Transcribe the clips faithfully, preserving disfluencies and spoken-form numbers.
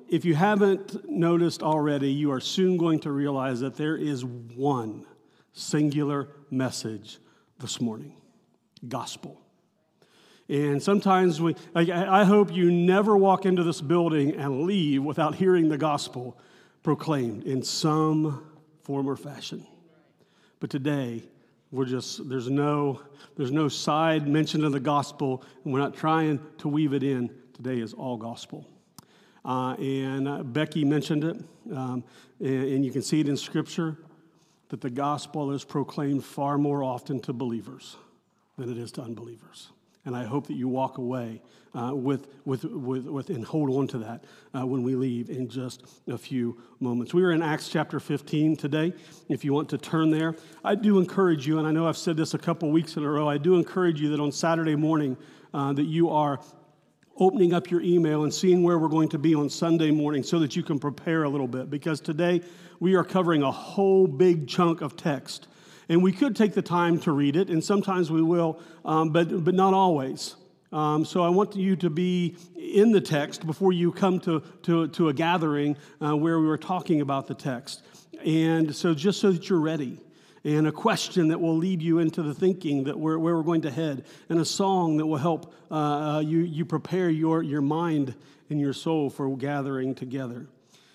if you haven't noticed already, you are soon going to realize that there is one singular message this morning: gospel. And sometimes we, like, I hope you never walk into this building and leave without hearing the gospel proclaimed in some form or fashion. But today, we're just, there's no, there's no side mention of the gospel, and we're not trying to weave it in. Today is all gospel. Uh, and uh, Becky mentioned it, um, and, and you can see it in Scripture, that the gospel is proclaimed far more often to believers than it is to unbelievers. And I hope that you walk away uh, with, with, with, with, and hold on to that uh, when we leave in just a few moments. We are in Acts chapter fifteen today. If you want to turn there, I do encourage you, and I know I've said this a couple weeks in a row, I do encourage you that on Saturday morning uh, that you are opening up your email and seeing where we're going to be on Sunday morning so that you can prepare a little bit, because today we are covering a whole big chunk of text. And we could take the time to read it, and sometimes we will, um, but but not always. Um, so I want you to be in the text before you come to, to, to a gathering uh, where we were talking about the text. And so just so that you're ready, and a question that will lead you into the thinking that we're, where we're going to head, and a song that will help uh, you, you prepare your, your mind and your soul for gathering together.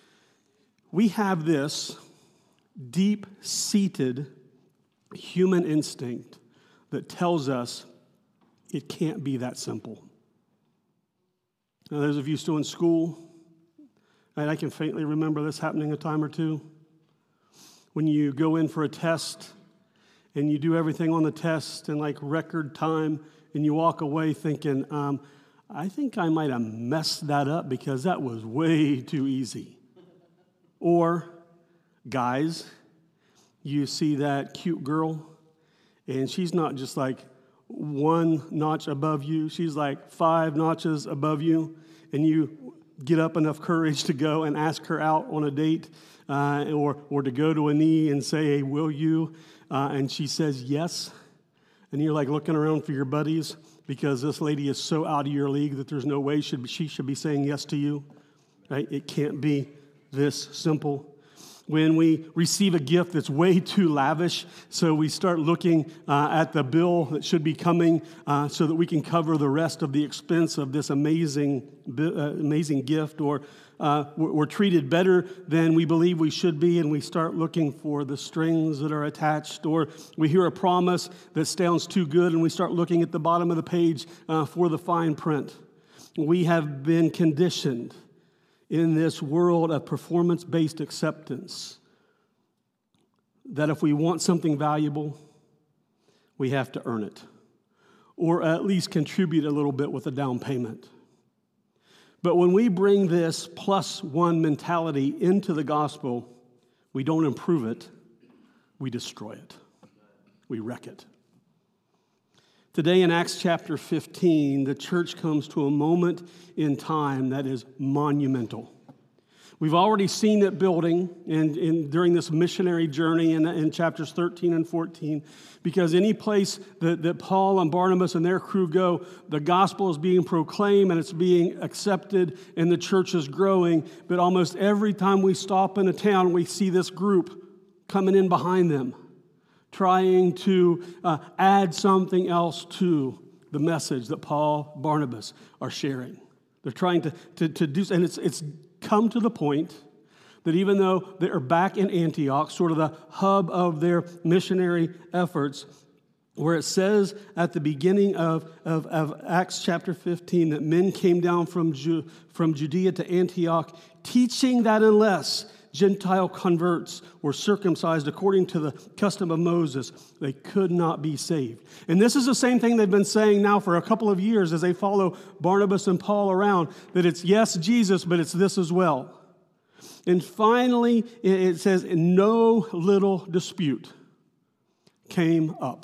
We have this deep-seated human instinct that tells us it can't be that simple. Now, those of you still in school, and I can faintly remember this happening a time or two, when you go in for a test and you do everything on the test in like record time, and you walk away thinking, um, I think I might have messed that up because that was way too easy. Or, guys, you see that cute girl, and she's not just like one notch above you. She's like five notches above you, and you get up enough courage to go and ask her out on a date, uh, or or to go to a knee and say, hey, will you? Uh, and she says yes, and you're like looking around for your buddies because this lady is so out of your league that there's no way should she should be saying yes to you, right? It can't be this simple. When we receive a gift that's way too lavish, so we start looking uh, at the bill that should be coming uh, so that we can cover the rest of the expense of this amazing, uh, amazing gift, or uh, we're treated better than we believe we should be, and we start looking for the strings that are attached, or we hear a promise that sounds too good, and we start looking at the bottom of the page uh, for the fine print. We have been conditioned in this world of performance-based acceptance that if we want something valuable, we have to earn it, or at least contribute a little bit with a down payment. But when we bring this plus one mentality into the gospel, we don't improve it, we destroy it. We wreck it. Today in Acts chapter fifteen, the church comes to a moment in time that is monumental. We've already seen it building in, in, during this missionary journey in, in chapters thirteen and fourteen, because any place that, that Paul and Barnabas and their crew go, the gospel is being proclaimed and it's being accepted and the church is growing. But almost every time we stop in a town, we see this group coming in behind them, trying to uh, add something else to the message that Paul, Barnabas are sharing. They're trying to, to, to do, and it's, it's come to the point that even though they are back in Antioch, sort of the hub of their missionary efforts, where it says at the beginning of, of, of Acts chapter fifteen that men came down from, Ju, from Judea to Antioch, teaching that unless Gentile converts were circumcised according to the custom of Moses, they could not be saved. And this is the same thing they've been saying now for a couple of years as they follow Barnabas and Paul around, that it's yes, Jesus, but it's this as well. And finally, it says, no little dispute came up.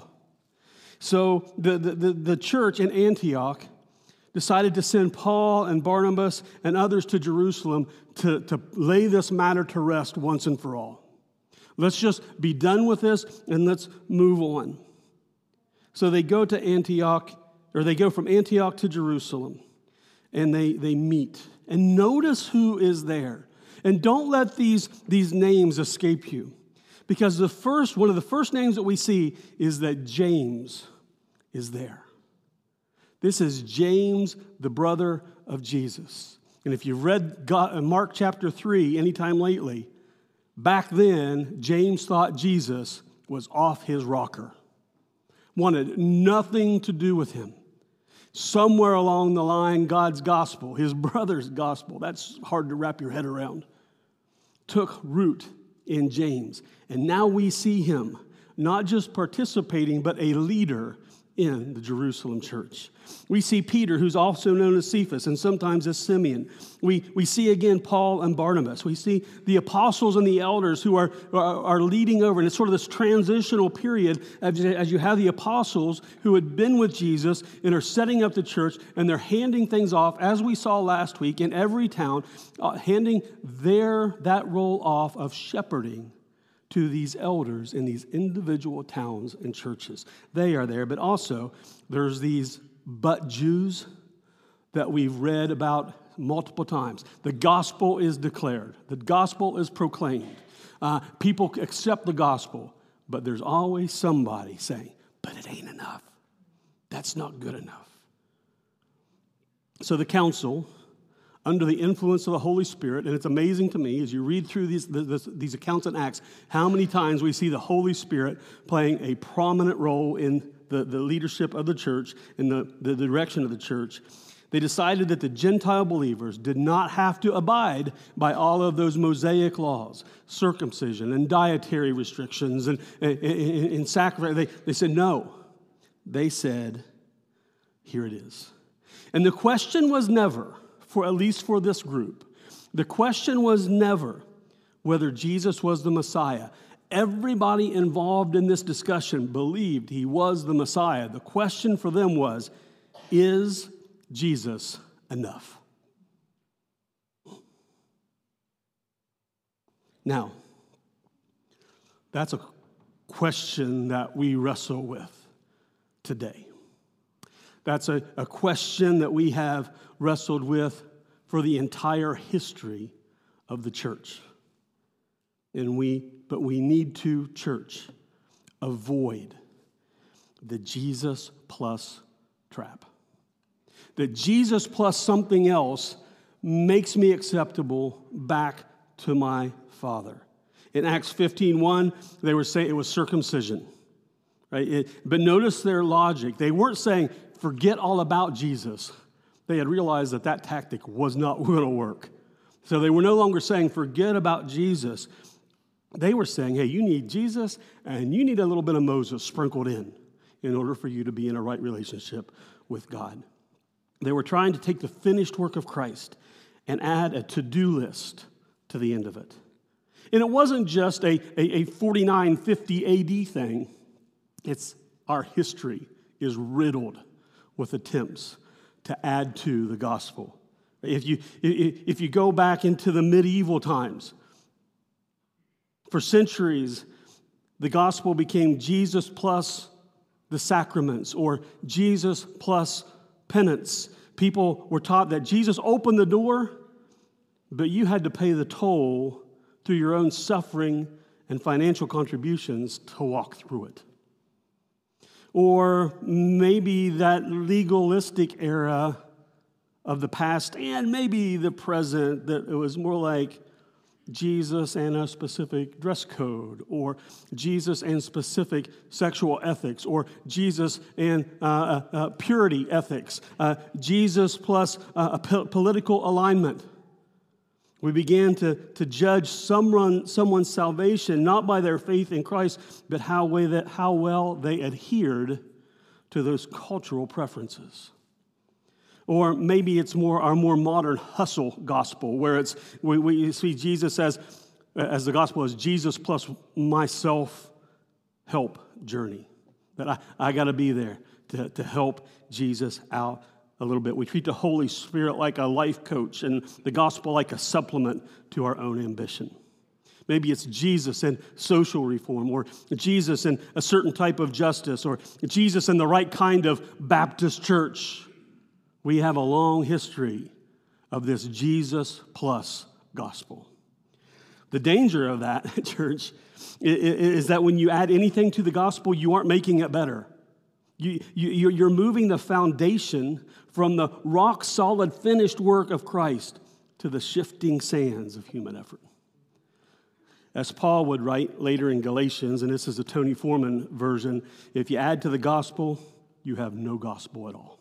So the, the, the church in Antioch decided to send Paul and Barnabas and others to Jerusalem to, to lay this matter to rest once and for all. Let's just be done with this and let's move on. So they go to Antioch, or they go from Antioch to Jerusalem, and they, they meet. And notice who is there. And don't let these, these names escape you. Because the first, one of the first names that we see is that James is there. This is James, the brother of Jesus. And if you've read God, Mark chapter three anytime lately, back then, James thought Jesus was off his rocker. Wanted nothing to do with him. Somewhere along the line, God's gospel, his brother's gospel, that's hard to wrap your head around, took root in James. And now we see him not just participating, but a leader in the Jerusalem church. We see Peter, who's also known as Cephas, and sometimes as Simeon. We, we see again Paul and Barnabas. We see the apostles and the elders who are, are, are leading over. And it's sort of this transitional period as you, as you have the apostles who had been with Jesus and are setting up the church, and they're handing things off, as we saw last week, in every town, uh, handing their that role off of shepherding to these elders in these individual towns and churches. They are there, but also there's these but Jews that we've read about multiple times. The gospel is declared. The gospel is proclaimed. Uh, people accept the gospel, but there's always somebody saying, but it ain't enough. That's not good enough. So the council, under the influence of the Holy Spirit, and it's amazing to me as you read through these, this, these accounts in Acts, how many times we see the Holy Spirit playing a prominent role in the, the leadership of the church, in the, the direction of the church. They decided that the Gentile believers did not have to abide by all of those Mosaic laws, circumcision and dietary restrictions and, and, and, and sacrifice. They, they said, no. They said, here it is. And the question was never, for at least for this group, the question was never whether Jesus was the Messiah. Everybody involved in this discussion believed he was the Messiah. The question for them was, is Jesus enough? Now, that's a question that we wrestle with today. That's a, a question that we have wrestled with for the entire history of the church. And we, but we need to, church, avoid the Jesus plus trap. That Jesus plus something else makes me acceptable back to my Father. In Acts fifteen one, they were saying it was circumcision. Right? It, but notice their logic. They weren't saying, forget all about Jesus. They had realized that that tactic was not going to work. So they were no longer saying, forget about Jesus. They were saying, hey, you need Jesus, and you need a little bit of Moses sprinkled in in order for you to be in a right relationship with God. They were trying to take the finished work of Christ and add a to-do list to the end of it. And it wasn't just a, a, a forty-nine fifty A D thing. It's our history is riddled with attempts to add to the gospel. If you, if you go back into the medieval times, for centuries, the gospel became Jesus plus the sacraments or Jesus plus penance. People were taught that Jesus opened the door, but you had to pay the toll through your own suffering and financial contributions to walk through it. Or maybe that legalistic era of the past and maybe the present, that it was more like Jesus and a specific dress code, or Jesus and specific sexual ethics, or Jesus and uh, uh, uh, purity ethics, uh, Jesus plus uh, a po- political alignment. We began to, to judge someone, someone's salvation not by their faith in Christ, but how, way that, how well they adhered to those cultural preferences. Or maybe it's more our more modern hustle gospel, where it's we, we see Jesus as, as the gospel is Jesus plus my self-help journey. That I, I got to be there to, to help Jesus out a little bit. We treat the Holy Spirit like a life coach and the gospel like a supplement to our own ambition. Maybe it's Jesus and social reform, or Jesus and a certain type of justice, or Jesus and the right kind of Baptist church. We have a long history of this Jesus plus gospel. The danger of that, church, is that when you add anything to the gospel, you aren't making it better. You, you, you're moving the foundation from the rock-solid finished work of Christ to the shifting sands of human effort. As Paul would write later in Galatians, and this is a Tony Foreman version, if you add to the gospel, you have no gospel at all.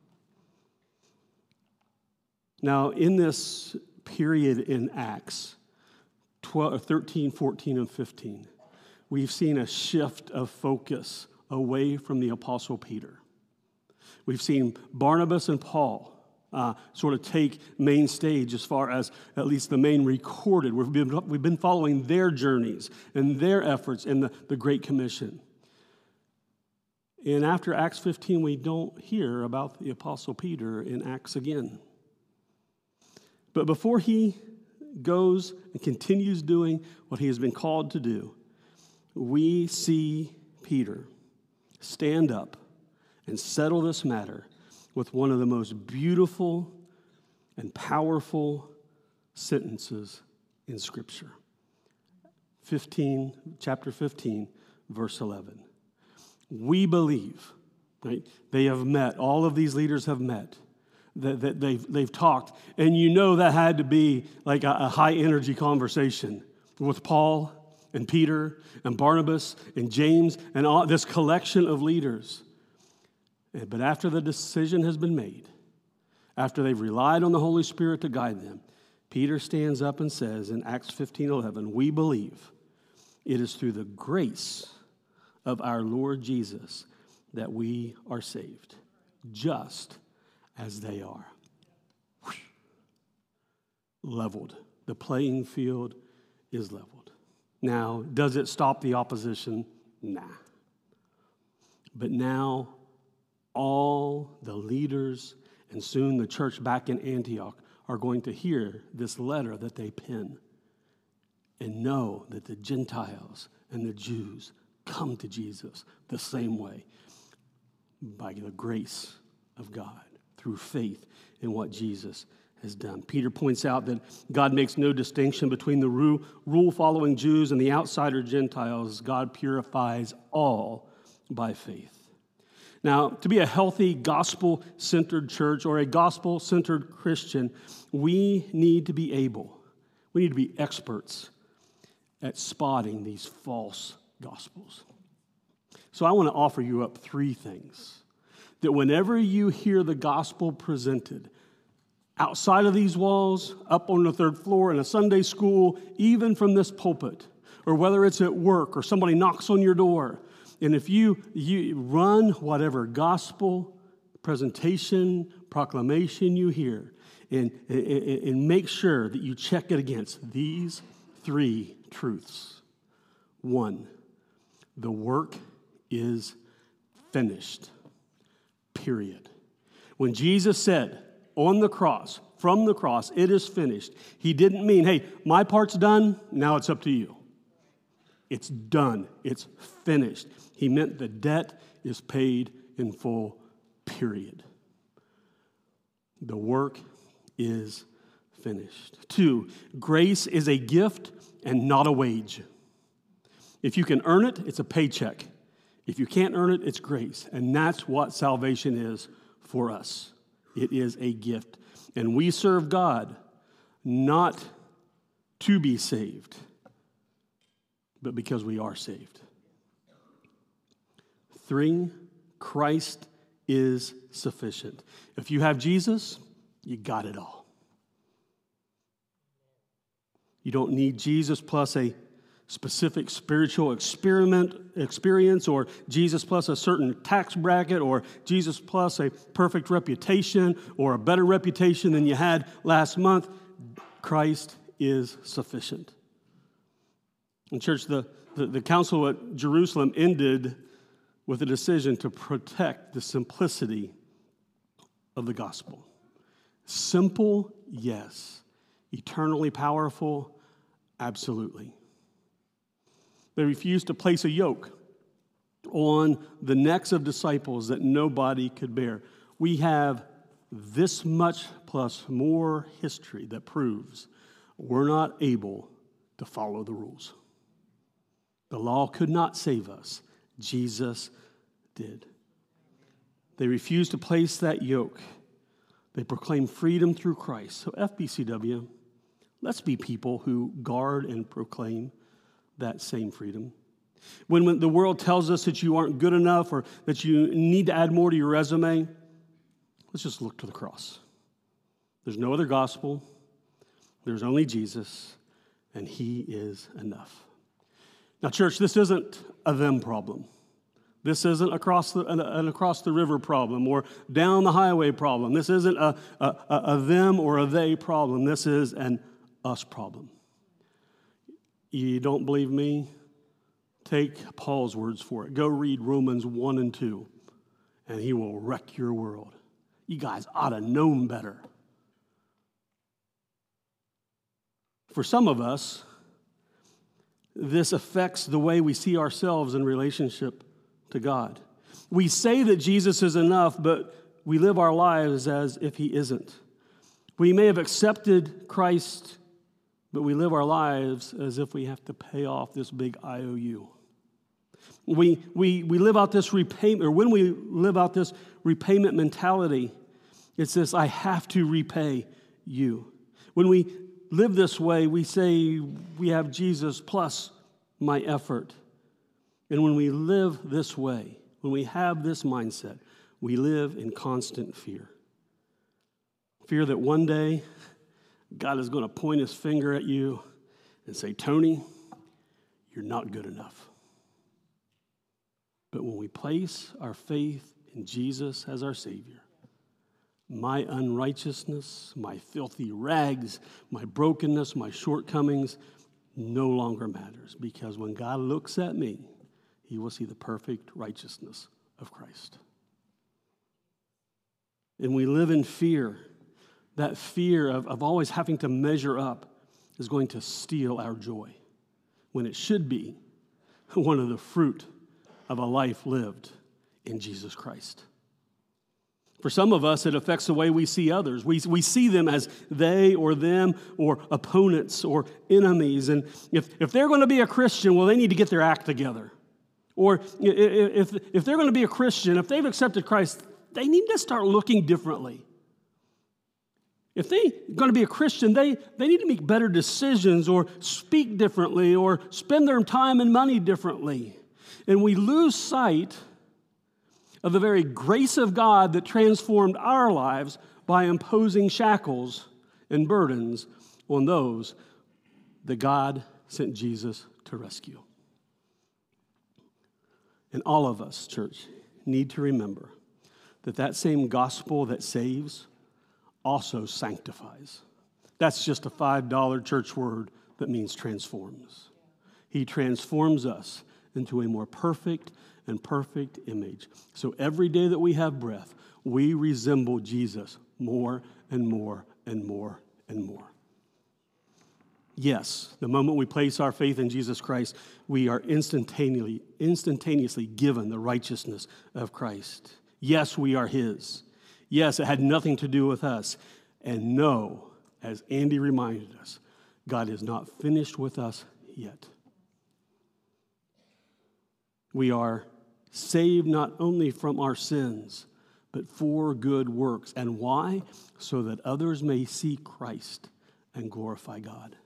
Now, in this period in Acts, twelve, thirteen, fourteen, and fifteen, we've seen a shift of focus away from the Apostle Peter. We've seen Barnabas and Paul uh, sort of take main stage as far as at least the main recorded. We've been, we've been following their journeys and their efforts in the, the Great Commission. And after Acts fifteen, we don't hear about the Apostle Peter in Acts again. But before he goes and continues doing what he has been called to do, we see Peter stand up and settle this matter with one of the most beautiful and powerful sentences in Scripture. fifteen, chapter fifteen, verse eleven. We believe, right? They have met, all of these leaders have met, that, that they've, they've talked, and you know that had to be like a, a high-energy conversation with Paul and Peter and Barnabas and James and all this collection of leaders. But after the decision has been made, after they've relied on the Holy Spirit to guide them, Peter stands up and says in Acts fifteen eleven, we believe it is through the grace of our Lord Jesus that we are saved, just as they are. Leveled. The playing field is leveled. Now, does it stop the opposition? Nah. But now, all the leaders and soon the church back in Antioch are going to hear this letter that they pen and know that the Gentiles and the Jews come to Jesus the same way, by the grace of God, through faith in what Jesus has done. Peter points out that God makes no distinction between the rule-following Jews and the outsider Gentiles. God purifies all by faith. Now, to be a healthy, gospel-centered church or a gospel-centered Christian, we need to be able, we need to be experts at spotting these false gospels. So I want to offer you up three things that whenever you hear the gospel presented, outside of these walls, up on the third floor, in a Sunday school, even from this pulpit, or whether it's at work or somebody knocks on your door, and if you, you run whatever gospel presentation, proclamation you hear, and, and, and make sure that you check it against these three truths. One, the work is finished, period. When Jesus said on the cross, from the cross, it is finished, he didn't mean, hey, my part's done, now it's up to you. It's done. It's finished. He meant the debt is paid in full, period. The work is finished. Two, grace is a gift and not a wage. If you can earn it, it's a paycheck. If you can't earn it, it's grace. And that's what salvation is for us. It is a gift. And we serve God not to be saved, but because we are saved. Three, Christ is sufficient. If you have Jesus, you got it all. You don't need Jesus plus a specific spiritual experiment experience, or Jesus plus a certain tax bracket, or Jesus plus a perfect reputation, or a better reputation than you had last month. Christ is sufficient. In church, the, the, the council at Jerusalem ended with a decision to protect the simplicity of the gospel. Simple, yes. Eternally powerful, absolutely. They refused to place a yoke on the necks of disciples that nobody could bear. We have this much plus more history that proves we're not able to follow the rules. The law could not save us. Jesus did. They refused to place that yoke. They proclaim freedom through Christ. So F B C W, let's be people who guard and proclaim that same freedom. When, when the world tells us that you aren't good enough or that you need to add more to your resume, let's just look to the cross. There's no other gospel. There's only Jesus, and he is enough. Now, church, this isn't a them problem. This isn't across the, an, an across the river problem or down the highway problem. This isn't a, a, a them or a they problem. This is an us problem. You don't believe me? Take Paul's words for it. Go read Romans one and two, and he will wreck your world. You guys ought to known better. For some of us, this affects the way we see ourselves in relationship to God. We say that Jesus is enough, but we live our lives as if he isn't. We may have accepted Christ, but we live our lives as if we have to pay off this big I O U. We, we, we live out this repayment, or when we live out this repayment mentality, it's this, I have to repay you. When we live this way, we say we have Jesus plus my effort. And when we live this way, when we have this mindset, we live in constant fear. Fear that one day God is going to point his finger at you and say, Tony, you're not good enough. But when we place our faith in Jesus as our Savior, my unrighteousness, my filthy rags, my brokenness, my shortcomings no longer matters, because when God looks at me, he will see the perfect righteousness of Christ. And we live in fear. That fear of, of always having to measure up is going to steal our joy, when it should be one of the fruit of a life lived in Jesus Christ. For some of us, it affects the way we see others. We, we see them as they or them or opponents or enemies. And if, if they're going to be a Christian, well, they need to get their act together. Or if, if they're going to be a Christian, if they've accepted Christ, they need to start looking differently. If they're going to be a Christian, they, they need to make better decisions or speak differently or spend their time and money differently. And we lose sight of the very grace of God that transformed our lives by imposing shackles and burdens on those that God sent Jesus to rescue. And all of us, church, need to remember that that same gospel that saves also sanctifies. That's just a five dollar church word that means transforms. He transforms us into a more perfect and perfect image. So every day that we have breath, we resemble Jesus more and more and more and more. Yes, the moment we place our faith in Jesus Christ, we are instantaneously, instantaneously given the righteousness of Christ. Yes, we are his. Yes, it had nothing to do with us. And no, as Andy reminded us, God is not finished with us yet. We are saved not only from our sins, but for good works. And why? So that others may see Christ and glorify God.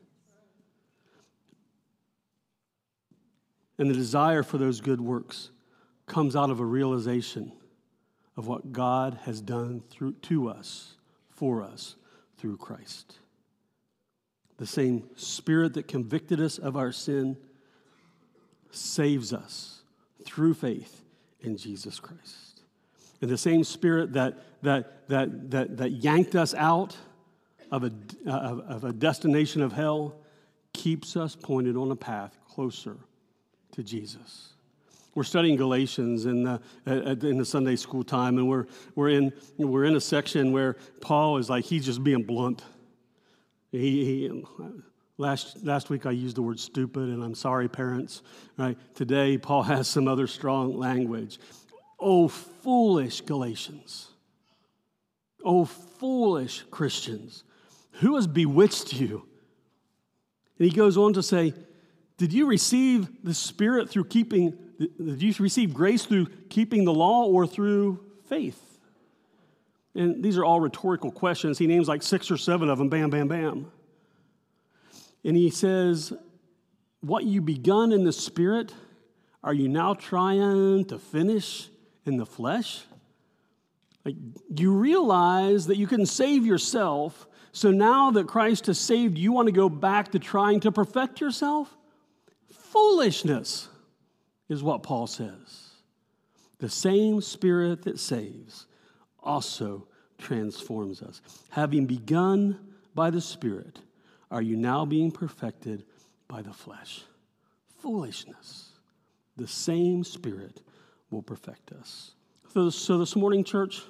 And the desire for those good works comes out of a realization of what God has done through to us, for us, through Christ. The same Spirit that convicted us of our sin saves us through faith in Jesus Christ. And the same Spirit that that that that that yanked us out of a of, of a destination of hell keeps us pointed on a path closer to Jesus. We're studying Galatians in the in the Sunday school time, and we're we're in we're in a section where Paul is like he's just being blunt. He, he last last week I used the word stupid, and I'm sorry, parents. Right? Today Paul has some other strong language. Oh, foolish Galatians! Oh, foolish Christians, who has bewitched you? And he goes on to say, did you receive the Spirit through keeping, did you receive grace through keeping the law or through faith? And these are all rhetorical questions. He names like six or seven of them, bam, bam, bam. And he says, what you begun in the Spirit, are you now trying to finish in the flesh? Like, you realize that you couldn't save yourself, so now that Christ has saved you, you want to go back to trying to perfect yourself? Foolishness is what Paul says. The same Spirit that saves also transforms us. Having begun by the Spirit, are you now being perfected by the flesh? Foolishness. The same Spirit will perfect us. So, so this morning, church,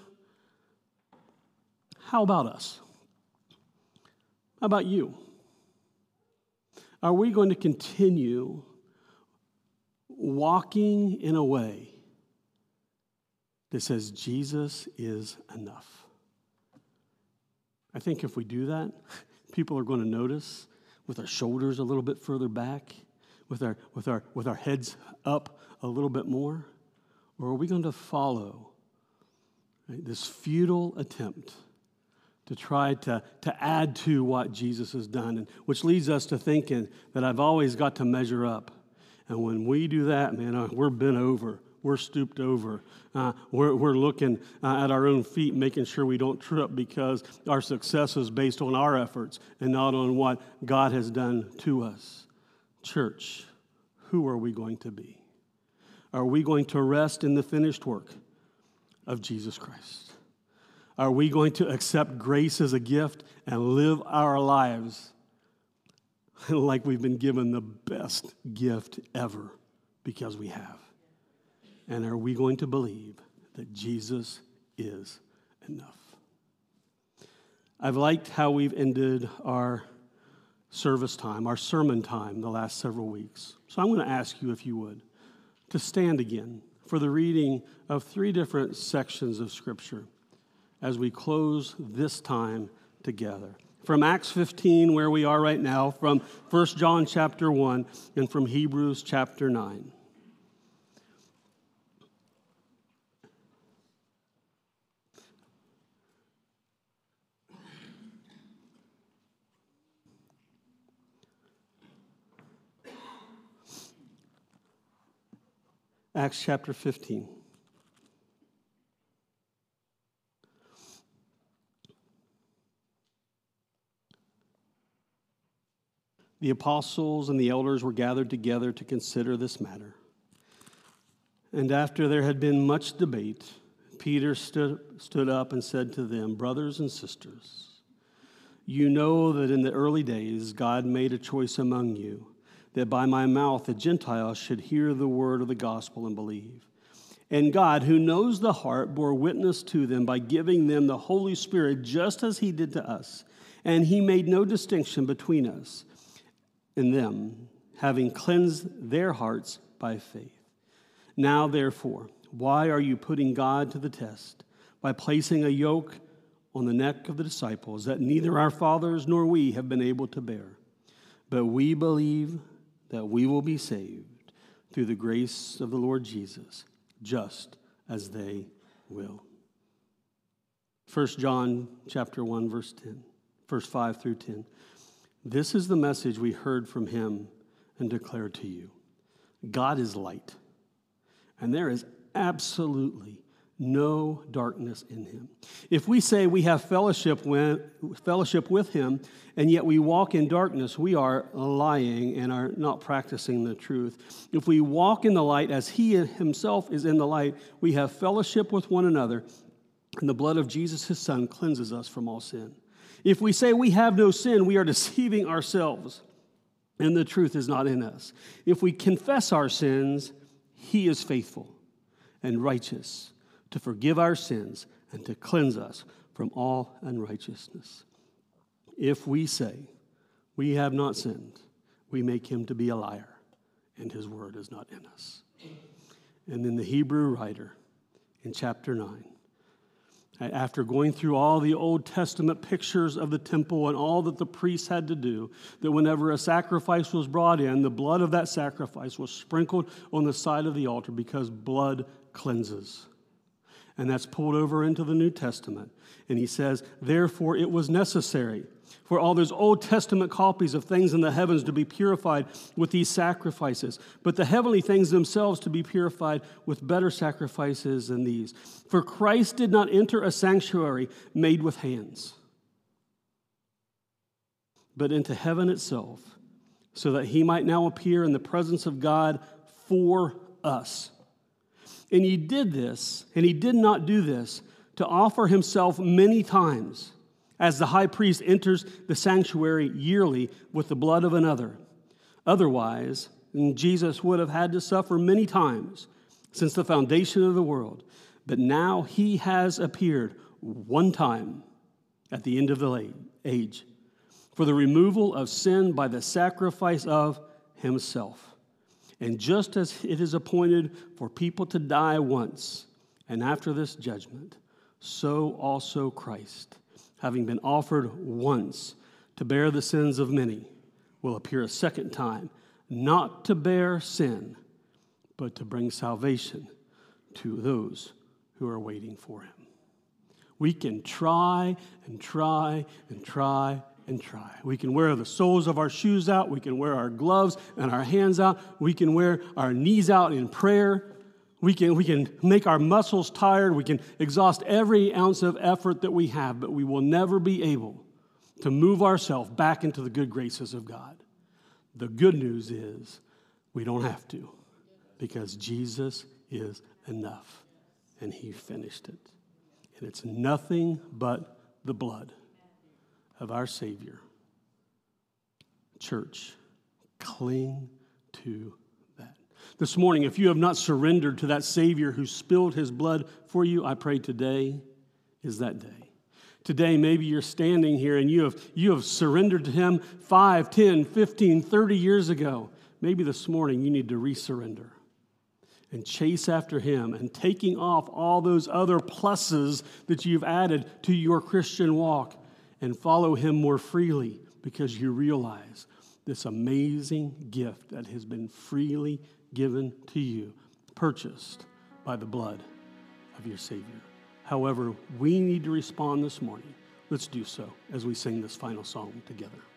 how about us? How about you? Are we going to continue walking in a way that says Jesus is enough? I think if we do that, people are going to notice with our shoulders a little bit further back, with our, with our, with our heads up a little bit more. Or are we going to follow, right, this futile attempt to try to, to add to what Jesus has done, and which leads us to thinking that I've always got to measure up. And when we do that, man, uh, we're bent over. We're stooped over. Uh, we're, we're looking uh, at our own feet, making sure we don't trip, because our success is based on our efforts and not on what God has done to us. Church, who are we going to be? Are we going to rest in the finished work of Jesus Christ? Are we going to accept grace as a gift and live our lives like we've been given the best gift ever because we have? And are we going to believe that Jesus is enough? I've liked how we've ended our service time, our sermon time, the last several weeks. So I'm going to ask you, if you would, to stand again for the reading of three different sections of Scripture as we close this time together. From Acts fifteen, where we are right now, from First John chapter one, and from Hebrews chapter nine. Acts chapter fifteen. The apostles and the elders were gathered together to consider this matter. And after there had been much debate, Peter stood, stood up and said to them, "Brothers and sisters, you know that in the early days God made a choice among you, that by my mouth the Gentiles should hear the word of the gospel and believe. And God, who knows the heart, bore witness to them by giving them the Holy Spirit, just as he did to us. And he made no distinction between us and them, having cleansed their hearts by faith. Now, therefore, why are you putting God to the test by placing a yoke on the neck of the disciples that neither our fathers nor we have been able to bear? But we believe that we will be saved through the grace of the Lord Jesus, just as they will." First John chapter one, verse ten, verse five through ten. "This is the message we heard from him and declared to you. God is light, and there is absolutely no darkness in him. If we say we have fellowship with, fellowship with him, and yet we walk in darkness, we are lying and are not practicing the truth. If we walk in the light as he himself is in the light, we have fellowship with one another, and the blood of Jesus, his son, cleanses us from all sin. If we say we have no sin, we are deceiving ourselves, and the truth is not in us. If we confess our sins, he is faithful and righteous to forgive our sins and to cleanse us from all unrighteousness. If we say we have not sinned, we make him to be a liar, and his word is not in us." And then the Hebrew writer in chapter nine After going through all the Old Testament pictures of the temple and all that the priests had to do, that whenever a sacrifice was brought in, the blood of that sacrifice was sprinkled on the side of the altar because blood cleanses. And that's pulled over into the New Testament. And he says, therefore it was necessary for all those Old Testament copies of things in the heavens to be purified with these sacrifices, but the heavenly things themselves to be purified with better sacrifices than these. For Christ did not enter a sanctuary made with hands, but into heaven itself, so that he might now appear in the presence of God for us. And he did this, and he did not do this to offer himself many times, as the high priest enters the sanctuary yearly with the blood of another. Otherwise, Jesus would have had to suffer many times since the foundation of the world. But now he has appeared one time at the end of the age for the removal of sin by the sacrifice of himself. And just as it is appointed for people to die once, and after this judgment, so also Christ, having been offered once to bear the sins of many, will appear a second time, not to bear sin, but to bring salvation to those who are waiting for him. We can try and try and try and try. We can wear the soles of our shoes out. We can wear our gloves and our hands out. We can wear our knees out in prayer. We can, we can make our muscles tired. We can exhaust every ounce of effort that we have, but we will never be able to move ourselves back into the good graces of God. The good news is we don't have to, because Jesus is enough, and he finished it. And it's nothing but the blood of our Savior. Church, cling to that. This morning, if you have not surrendered to that Savior who spilled his blood for you, I pray today is that day. Today, maybe you're standing here and you have, you have surrendered to him five, ten, fifteen, thirty years ago. Maybe this morning you need to resurrender and chase after him and taking off all those other pluses that you've added to your Christian walk and follow him more freely, because you realize this amazing gift that has been freely given to you, purchased by the blood of your Savior. However, we need to respond this morning. Let's do so as we sing this final song together.